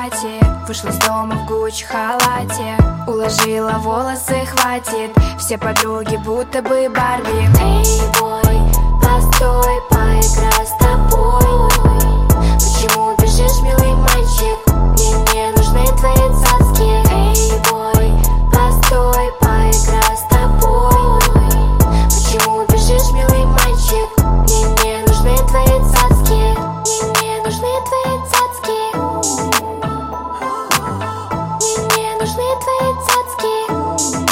пати. Вышла с дома в Гуччи халате, уложила волосы, хватит. Все подруги будто бы Барби. Эй, бой, постой, поиграй с тобой. Почему бежишь, милый мальчик? Мне не нужны твои цацки. Эй, бой, постой, поиграй с тобой. Почему бежишь, милый мальчик? Мне не нужны твои цацки. Мне не нужны твои цацки. Мне не нужны твои цацки.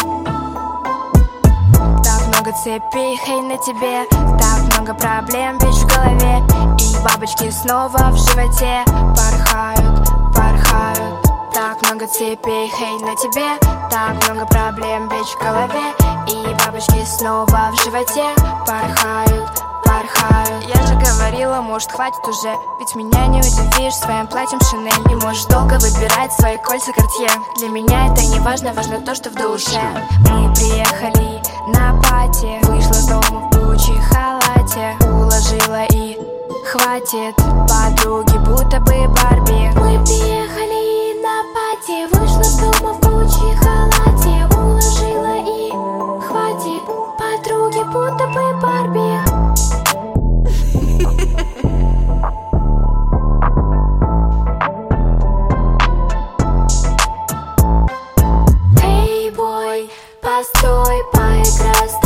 Так много цепей, хей, на тебе. Так много проблем, бич в голове. И бабочки снова в животе порхают, порхают. Так много цепей, хей, на тебе. Так много проблем, бич в голове. И бабочки снова в животе порхают, порхают. Я же говорила, может, хватит уже, ведь меня не удивишь своим платьем Шанель. И можешь долго выбирать свои кольца Картье. Для меня это не важно, важно то, что в душе. Мы приехали на пати, вышла с дома в Гуччи халате, уложила и хватит. Подруги будто бы Барби. Мы приехали на пати, вышла с дома в Гуччи халате, уложила и хватит. Подруги будто бы Барби. Эй, бой, постой, поиграй с